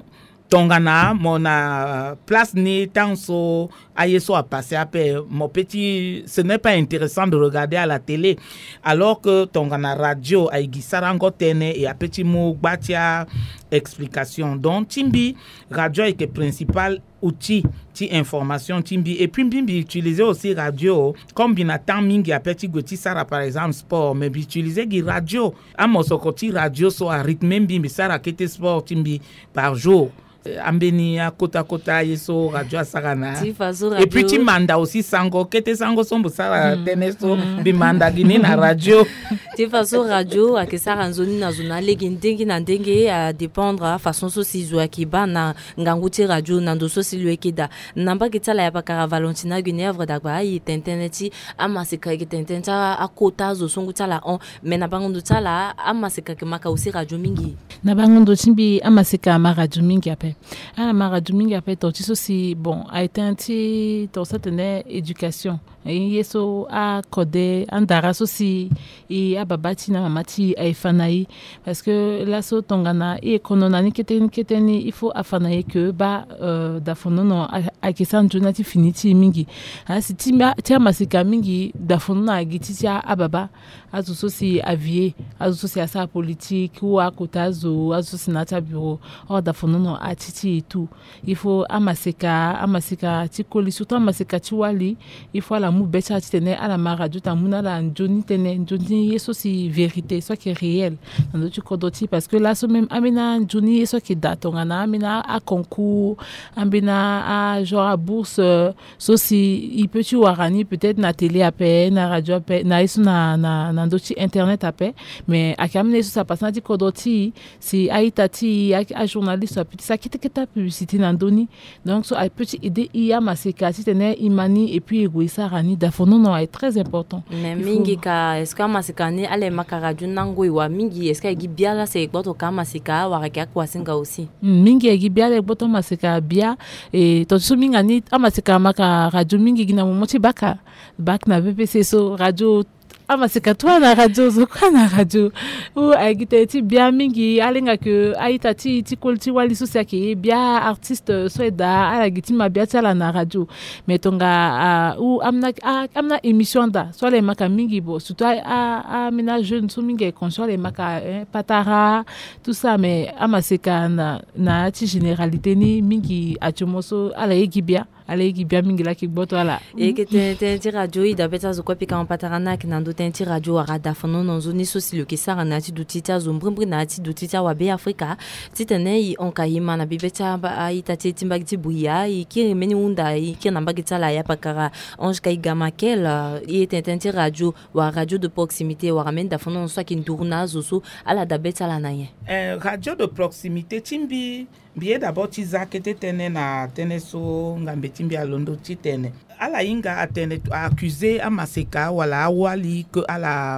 tongana mona place ni tanso ayeso a passé après mon petit, ce n'est pas intéressant de regarder à la télé alors que tongana radio aigi sarango tene et a petit mot batia explication donc timbi radio est le principal outil ti information timbi et puis bimbi utiliser aussi radio comme binatan mingi a petit goti sara par exemple sport mais bi utiliser gi radio a mosokoti radio so a rythme bimbi sara kete sport timbi par jour ambeni ya kota yeso radio asagana et puis ti manda aussi sango kete sango sombo sara teneso bi manda gini na radio ti façon radio akesara nzoni na zona legi ndenge na ndenge a dépendre façon so sizwa ki bana nganguti radio na ndo so silwe kida namba kitala ya pakara Valentina Guinevre dagba yi interneti amasika ki interneta akota zo songu tala on mais na bango tala amasika ke maka aussi radio mingi na bango timbi amasika ma radio mingi ape ma radio mingi ape to aussi bon a été un petit dans cette éducation yeso a codé andara aussi et ababati na mamati aifanai parce que la so tongana et kononani keteni il faut afanaye que ba dafonono akisan jonati finiti mingi si tia masika mingi dafonono agititia ababa azuso si avier azuso si asa politique ou à kotazo azuso si nata bureau or dafonono atiti et tout il faut amasika tikoli surtout amasika tiwali il faut la mu becha tene à la radio tamuna la njoni tene njoni yeso si vérité soit qui est réel dans notre kodoti parce que là so même amena njoni yeso qui date on a amena à concours amena à genre à bourse so si il peut tu warani peut-être na télé après na radio après na yeso na d'autres internet après mais à kamene so ça passe na di kodoti si aitati a journaliste petit ça qui te publicité na doni donc so a petit idée il y a masika tene imani et puis egoisa rani non est très important. Mais mingi ka est-ce que masikani ale makaradio nango iwa mingi est-ce que gibiala c'est boto kama sika waraka kwa singa aussi. Mingi gibiala boto masika bia et to so mingani amasika makaradio mingi gina moti baka na VPC so radio amasika toi na radio zokwa na radio ou agiteti bien mingi alenga que aitati tikolti wali sosiaki bien artiste soeda ala gitima bien tala na radio mais tonga ou amna émission da soit les maka mingi bo surtout a mena jeune so mingi conscient les maka patara tout ça mais amasika na ti généralité ni mingi atumoso ala egibia allez bien mingi la kiboto ala et que te radio ida beta zo kopi ka patarana ki nando te radio arada fono non zoni so si le kisara na ti dutita zo mbrimbre na ti dutita wa be Afrika titene i onkahima na bibeta ba ita ti timbagiti buya i ki meni unda i ki na mbagita la ya pakara onge kai gamakel i te radio wa radio de proximité wa ramen da fono so ki ndurna zo so ala da beta la na ye radio de proximité timbi bien d'abord tiza kete tene na tene so ngambe timbi alondo ti tene ala inga atene accusé amaseka wala wali que ala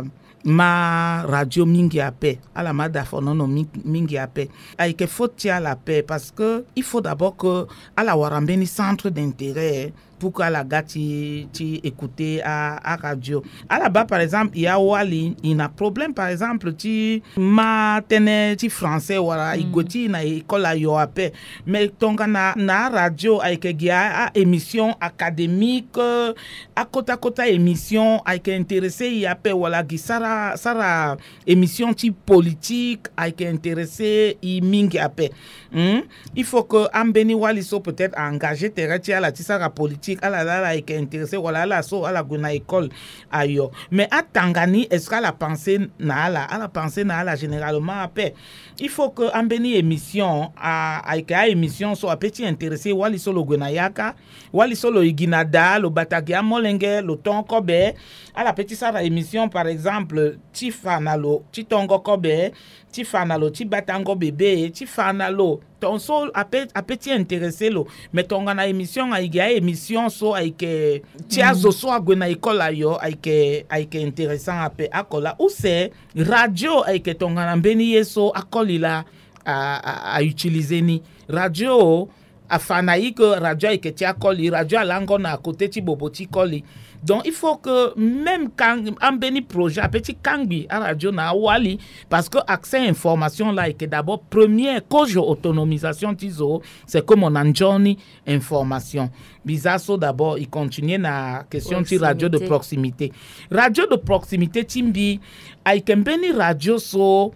ma radio mingi ape ala ma dafonono mingi ape ay que faut tia la paix parce que il faut d'abord que ala warambeni centre d'intérêt pour que la gati écouter à radio. À la bas par exemple, il y a wali, il a problème par exemple ti ma tene ti français wala igoti na école a yo ape mais tonga na radio avec a émission académique à kota émission avec intéressé il ape wala gi sara émission ti politique avec intéressé i mingi ape. Il faut que ambeni wali so peut-être engagé terati à la ti sara politique à la est intéressé voilà la so à la guna école ayo mais à Tangani est-ce qu'à la pensée na la généralement après il faut que ambeni émission à émission so a petit intéressé wali so lo guna yaka wali so lo iginada lo batagia molenge lo tonkobe à la petite sara émission par exemple tifanalo titongo kobe tifanalo tibatango bébé tifanalo ton sol a petit intéressé lo mais ton na émission a émission so avec tia zo so agona école ayo avec intéressant ape akola ou c'est radio avec ton na beni yeso akolila à utiliser ni radio afanaï que radio et que tia koli radio alango na côté ti boboti koli. Donc il faut que même quand un béni projet à petit kangbi à radio na wali parce que accès information là et que d'abord première cause autonomisation tizo c'est comme on enjourne information. Bizaso d'abord il continue na question de radio de proximité. Radio de proximité timbi ay kembeni radio so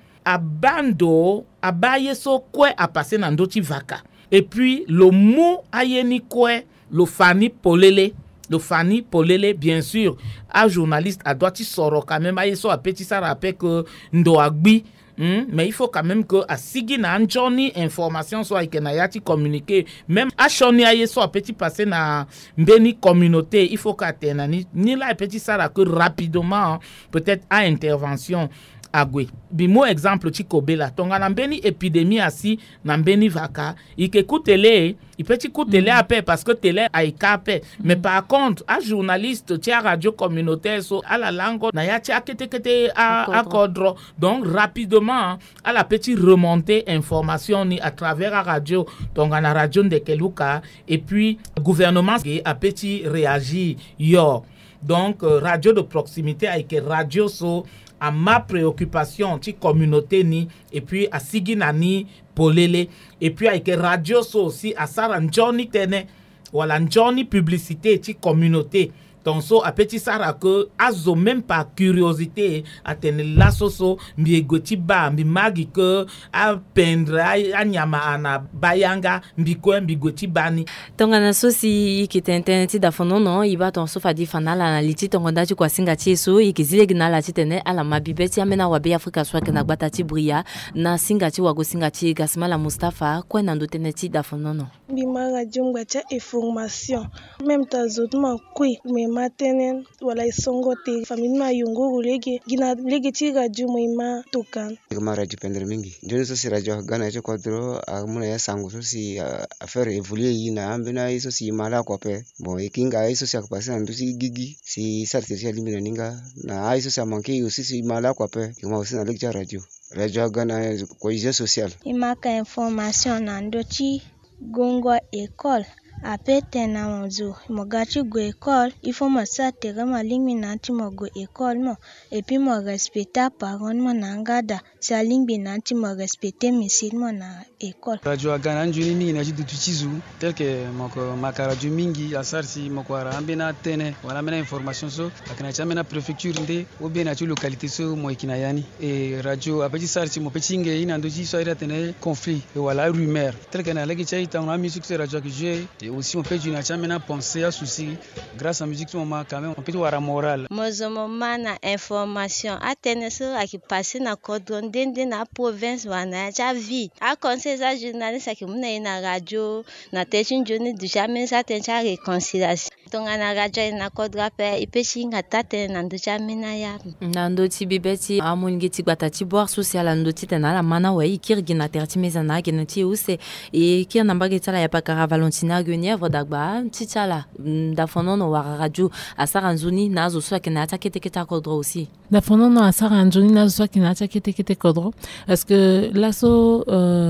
abando abaye so kwe a passé dans d'autres vaka. Et puis le mot ayeni kwe le fani polele. Le Fanny Polele, bien sûr, un journaliste a droit de sortir quand même. Il a petit ça rappelle que Ndoagbi, mais il faut quand même que à sigi na anjoni information soit que na yati communiquer. Même à choni aye soit petit passer na mbeni communauté. Il faut qu'atteindre ni là petit ça que rapidement peut-être à intervention. Agwe. Bimo exemple chikobe la tonga nambeni épidémie asi nambeni vaka ike télé il peut télé après parce que télé a ikapé mais par contre un journaliste tia radio communautaire so à la langue na ya tia kete à kodro donc rapidement à la petite remontée information ni à travers la radio tonga na radio de Keluka et puis gouvernement a petit réagir yo donc radio de proximité avec radio so à ma préoccupation ti communauté ni et puis à siginani polele et puis avec radio so aussi à saranjoni tene wala njoni publicité ti communauté donc so a petit sara que azo même pas curiosité à tenir la soso mbiegoti ba mbimagi que a pendre a nyama ana bayanga mbiko mbigoti bani tongana sosi ki internet da fono no iba ton so fadi fanala analiti tongonda ci kwa singa ci so ikizile ginala ci tene ala mabibeti amena wa be Afrika so ke na gbata ci bria na singa ci wago singa ci gasmala Mustafa kwa na ndo tene ci da fono no bima radio ngbacha information même tazotuma kwi matenen wala isongo te famille ma yungu lege ti radio moima tokan ma radio pendre mingi joni so si radio gana je kodro amuna ya sangu so si affaire évoluer ina ambena iso si mala kwa pe bon ikinga iso si akapasa ndusi gigi si sarticia limina ninga na iso si manke aussi si mala kwa pe kuma aussi na lecture radio gana cohésion sociale imaka information na ndochi gongo école apete na mozo mogachi go école il faut me satera ma liminanti mo go école mo et puis mo respecter parents mo nangada sa liminanti mo respecter misil mo na école radio agana njuni mingi na jidu tuchizu tel que moko makaradio mingi asarsi moko arambena tene wala mena information so akana chamena préfecture nde ou bien na localité so mo ikinayani et radio apeti sarsi mo petinge ina ndoji so ira tene conflit et wala rumeur tel que na legi chaita on a musique sur radio que j'ai aussi on peut dire na penser à souci grâce à musique on quand même on peut avoir moral mozomo mana information ateneso akipasser na cordon dende na province wana ja vie a conseil za journaliste akimuna na radio na teshin journée du jamais ça tencha réconciliation tonga na radio na cordra pe ipeshinga tate na ndo jamina ya nando tibibeti amungiti batati boire social ando titana la mana wa ikirgina terti mezana genati use et qui na bageta la ya pakara Valentina Guenièvre dagba titala da fonono wa radio asaranzuni nazo so kena takete kodro aussi da fonono asaranzuni nazo so kena takete kodro parce que laso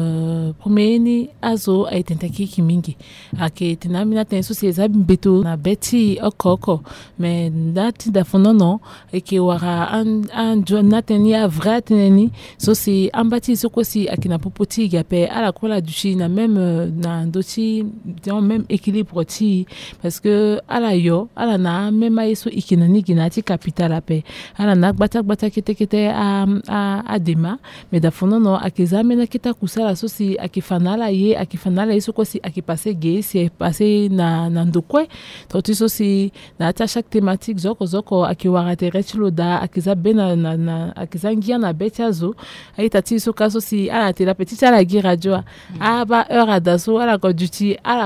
premier azo a été taki kimingi ake tinamina tenso seza beto na beti okoko mais dati da fonono eke wara an jonathan ya vrateni so si ambati so kosi akina popoti gape ala kola duchi na même na ndoti même équilibre ti parce que ala yo ala na même aiso ikinani ginati capital ape ala na gbata kete a dema mais da fonono akizamena kita kusala so si akifanala yeso kosi akipase ge si passé na ndokwe toti so si na ta chaque thématique zoko akiwara terechilo da akiza bena na akizangia na betiazo aitati so kaso si ala te la petite ala gi radio aba heure adaso ala ko duty ala kwe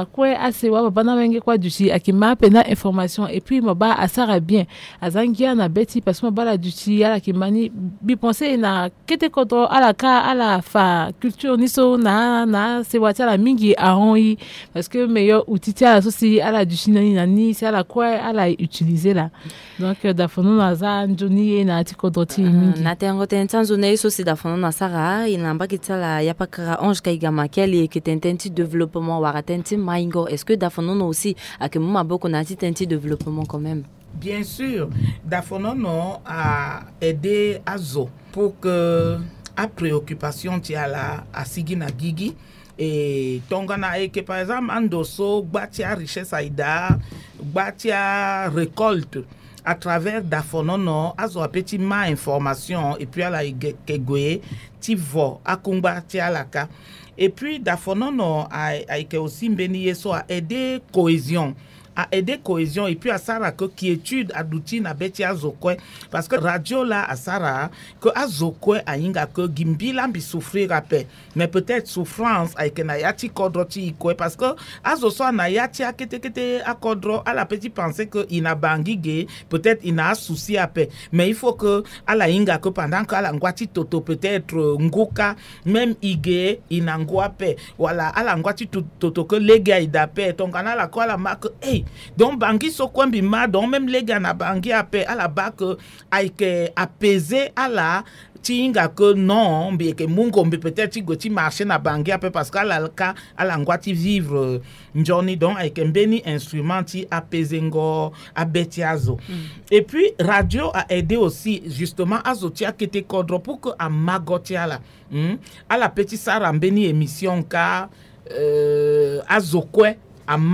asewa baba na wenge kwa duchi akima pena information et puis maba asara bien azangia na beti parce que maba la duchi ala kimani bi penser na kete kodro ala fa culture niso na sewa la mingi ahonyi parce que meilleur outil ala sosi ala duchi nani c'est ala quoi ala utiliser là donc dafono na za njoni na tikodoti mingi na tengo tentanzo na iso si dafono na sara inamba kitala yapakara Ange Kaigama keli kitententi développement waratenti maingo est-ce que dafono aussi akemuma boko na tenti développement quand même? Bien sûr, dafono a aidé Azo pour que a préoccupation ti ala asigi na gigi et tongana et que par exemple andoso gbatia richesse aida gbatia récolte à travers dafonono azo a petit ma information et puis à la kegoye ti vo akumba ti alaka et puis dafonono a que aussi mbeni yeso a aider cohésion et puis à Sarah que quiétude à d'outil na beti azokwe parce que radio là à Sarah que azokwe a inga que gimbila bi souffrir après mais peut-être souffrance avec na yati kodroti ikwe parce que azoso na yati akete akodro à la petite pensée que ina bangige peut-être ina souci après mais il faut que à la inga que pendant que la ngwati toto peut-être nguka même ige ina ngwape voilà à la ngwati toto que les gars idape tongana la quoi la marque hey donc bangi so kwambi ma donc même les gars na bangi ape à la bac aike apaiser à la tinga que non mais que mungo peut-être goti marcher na bangi ape parce qu'à la cas à la ngwati vivre njoni donc avec un béni instrument ti apaisengo abetiazo et puis radio a aidé aussi justement azotia kete kodro pour que a magotia la à la petite Sarah béni émission ka azokwe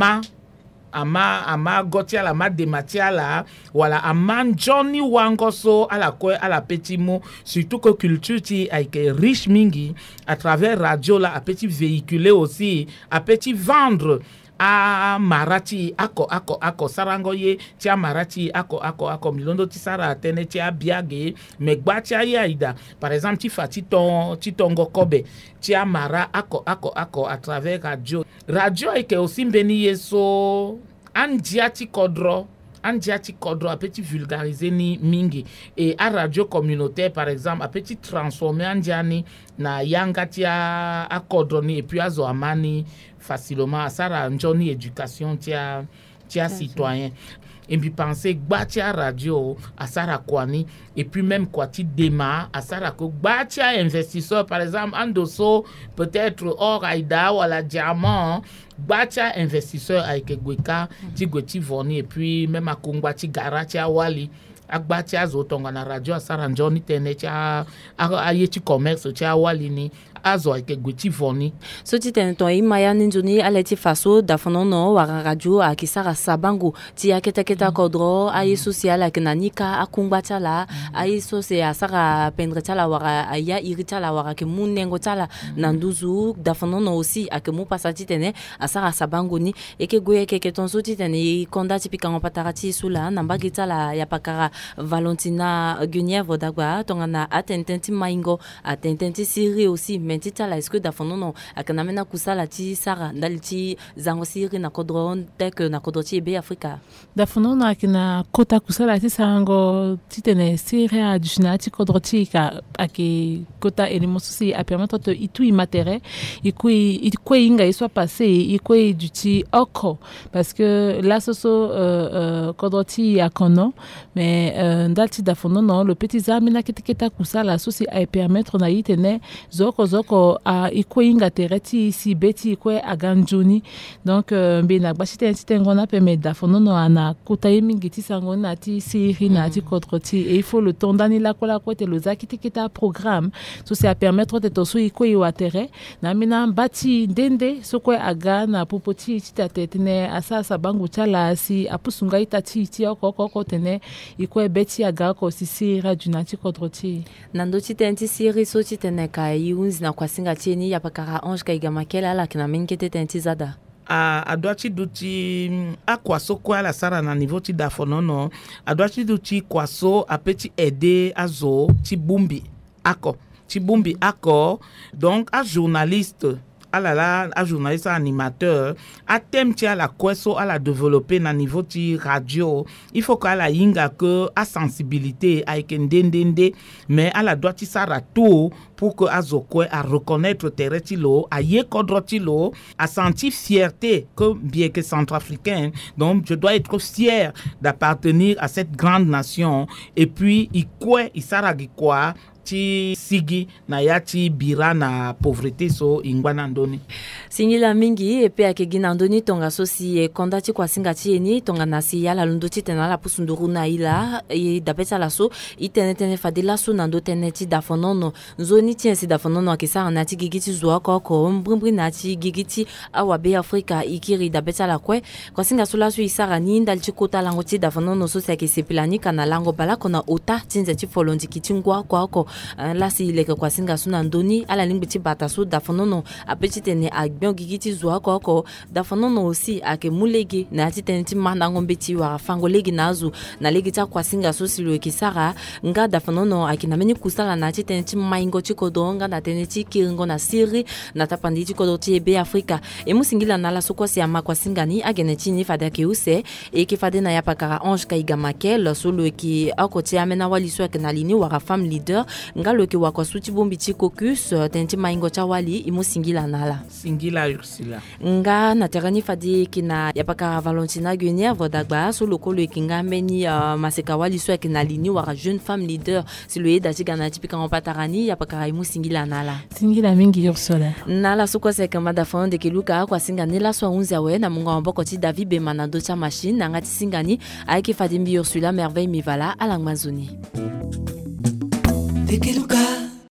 ama gotia la ma de matiala voilà ama Johnny wangoso à la petit mot surtout que culture ti avec riche mingi à travers radio là à petit véhiculer aussi à petit vendre a marati ako sarangoye tia marati ako milondo ti sara tene tia biage me gbatia yaida par exemple ti fati tongo kobe tia mara ako à travers radio et que aussi mbeni yeso andiati kodro a petit vulgariser ni mingi et à radio communautaire par exemple a petit transformer andiani na yanga tia akodroni et puis azo amani facilement à ça njoni éducation tia citoyen et puis penser gbatia radio à Sara Kwani et puis même Kwati Dema à Sara ko gbatia investisseur par exemple Andoso peut-être or Aida ou la diamant gbatia investisseur avec Gweka ti Gweti Voni et puis même à Kongwati Garatia Wali agbatia zotonga na radio à Sara njoni tene tia ayeti commerce tia Wali ni azo avec Gweti Voni so ti tene to imaya ninjoni aleti faso dafono no wa radio a kisara sabango ti aketa kodro ayi social akenanika akungbacha la ayi so se asara pendre tala wara aya irita la wara ke munengo tala nanduzu dafono no aussi akemu pasati tene asara sabango ni eke goye ke tonso ti tene konda tipika ngopatarati sula namba gitala ya pakara Valentina Guenièvre d'Agua tongana atententi maingo atententi siri aussi mentita la est-ce que dafono no akanamena kusala ti sara ndalti zango siri na kodron tek na kodoti ebe Afrika dafono na kina kota kusala ti sango titene siri a dushinati kodroti ka ake kota elimosusi a permettre to itu imatere ikwe inga iswa passé ikwe duti oko parce que la soso kodroti ya kono mais ndalti dafono no le petit zamina kitiketa kusala sosi a permettre na itene zoko a ikwe inga tereti si beti ikwe aganjuni donc bena bashite ngona permet dafono no ana kota mingi ti sango na ti siri na ti kodroti et il faut le temps dani la kola kote lo zakitiketa programme sosi a permettre de to so ikwe watere na mina bati ndende sokwe aga na popoti ti tatene asa sabangu chala si apusunga itati ti oko tene ikwe beti aga ko sisi radunati kodroti nando ti tenti siri so ti tene ka yunzi na kwasinga tieni ya pakara Ange Kaigama kela la kina minkete tenti zada a doiti duti a kwaso kwa la sara na niveau ti dafonono a doiti duti kwaso a petit aider azo ti bumbi ako donc a journaliste un journaliste animateur, à thème à la question à la développer na niveau de radio, il faut qu'à la yinga que à sensibilité à ikendendende, mais à la doit ça tout pour que azokwe à reconnaître terretilo, à yekodrotilo, à sentir fierté que bien que centrafricain, donc je dois être fier d'appartenir à cette grande nation et puis il saragi quoi ti sigi na yati bira na pauvreté so ingwana ndoni singila mingi epe akegina ndoni tonga sosi e kondati kwa singati eni tonga nasi yala lundoti tena la pusunduru na ila e dapeta laso itenetene fadila so nando teneti dafonono nzoni tiensi dafonono akisa anati gigiti zwa ko mbrimbri nati gigiti awabe Afrika ikiri dapeta la kwa singa sola so isara ni ndalchi kota lango ti dafonono so se kesepilani kana lango bala kona ota tinze ti folondi kitingwa ko la si leke kwa singa suna ndoni ala lingbi bata so dafonono apeti tene agbion gigiti zwa ko dafonono aussi ake mulegi na ati tene ti manda ngombe ti wa fango legi nazu na legi ta kwa singa so silo kisara nga dafonono akina meni kusala na ati tene ti maingo ti kodonga na tene ti kiringo na siri na tapandi ti kodo ti ebe Afrika e musingila na la so kwa si ama kwa singa ni agene ti ni fada ke use e ki fade na yapakara Ange Kaiga Makel solo ki akoti amena wali so na lini wa femme leader ngalo ke wakwa suti bombi ti caucus tenti maingo cha wali imo singila nala singila Ursula nga na terani fadi kina yapaka Valentina Guenièvre dagba so lokolo kinga meni maseka wali so kina lini wa jeune femme leader si le dati gana tipika en patarani yapaka imo singila nala singila mingi Ursula nala so kwa seka mada fonde ke luka kwa singa nela so 11 awe na munga mboko ti David Bemana do cha machine na ngati singani ayeki fadi mbi Ursula merveille mivala ala ngmazoni Tekeluka